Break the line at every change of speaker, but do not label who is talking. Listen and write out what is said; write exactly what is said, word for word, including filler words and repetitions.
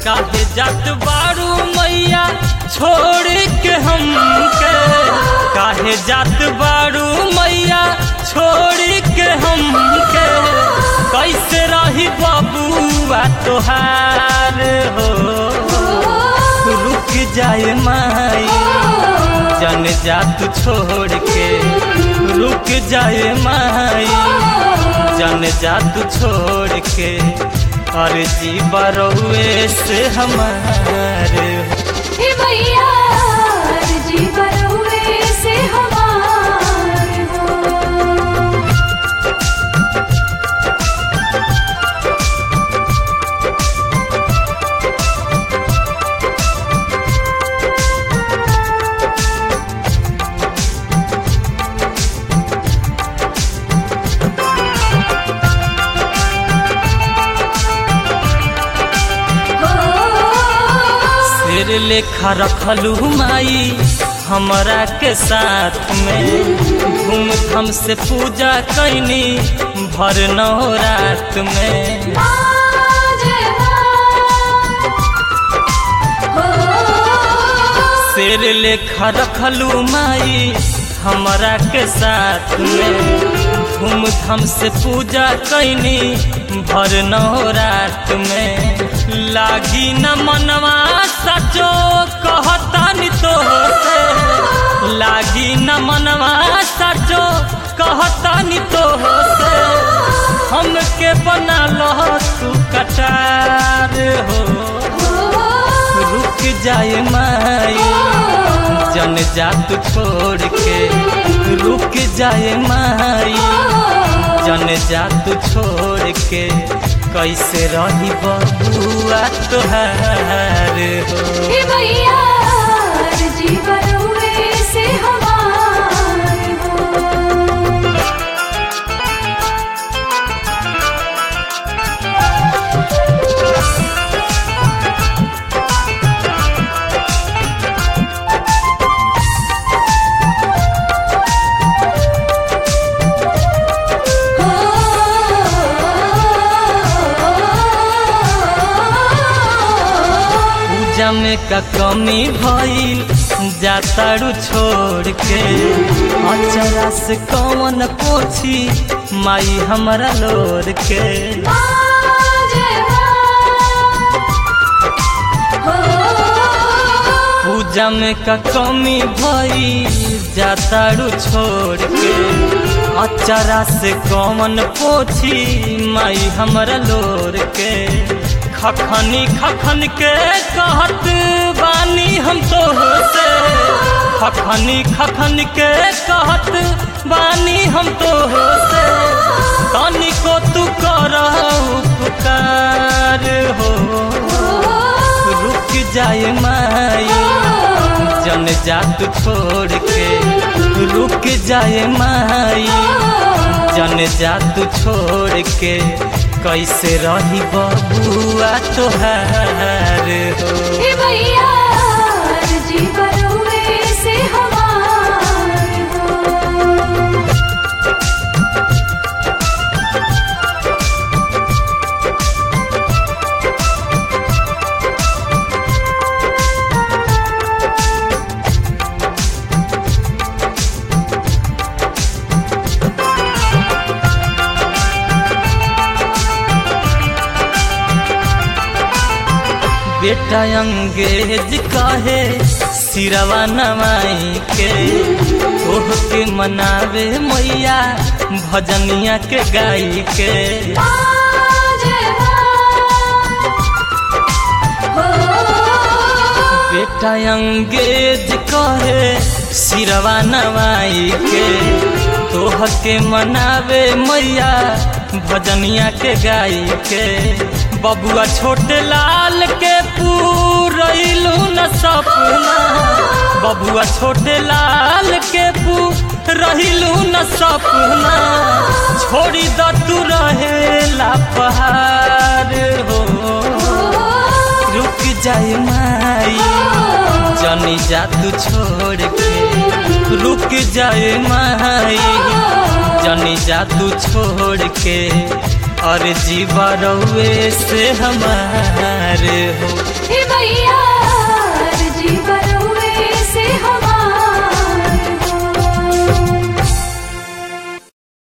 काहे जात बारू मैया छोड़ के हमके, काहे जात बारू मैया छोड़ के हमके, कैसे रही बबुआ तोहार हो। रुक जाए माई जन जा तू छोड़ के, रुक जाए माई जन जा तू छोड़ के, और जी बरौए से हमारे
हे भैया जी बरौए से हमारे हो।
तेरे लेखा रखलू माई हमरा के साथ में, घूम घाम से पूजा कैनी भर नवरात में। तेरे लेखा रखलू माई हमरा के साथ में, घूम घाम से पूजा कैनी भर नवरात में। लागी न मनवा सचो कहतानी तो से, लागी न मनवा सचो कहतानी तो से, हमके बना लो तू कटार हो। रुक जाए माई जन जा तू छोड़ के, रुक जाए माई जन जा तू छोड़ के, कैसे रही बबुआ तोहार हो।
हे भैया जी बरौए से हमारे हो।
में का कमी भइल जातारू छोड़ के, अचरा से कौन पोछी माई हमरा लोर के। पूजा में का कमी भइल जातारू छोड़ के, अचरा से कौन पोछी माई हमरा लोर के। खखनी खखन के कहत बानी हम तो से, खखनी खखन के कहत बानी हम तो से, तनिको तू कर उपकार हो। रुक जाए माई जन जा तू छोड़ के, रुक जाए माई जन जा तू छोड़ के, कैसे रही बबुआ तोहार हो।
हे भैया जी बरौए से हमारे हो।
बेटा अंगेज कहे सिरवा नवाई के, ओह के मनावे मैया भजनिया के गाई के। बेटा अंगेज कहे सिरवा नवाई के, तोह के मनावे मैया भजनिया के गाई के। बबुआ छोटे लाल के पूरैलू न सपना, बबुआ छोटे लाल के पूरैलू न सपना, छोड़ी द तू रहेला पहाड़ हो। रुक जाए माई जनी जा तू छोड़ के, रुक जाए माई जनी जा तू छोड़ के, और जीवा रउए से हमारे हो।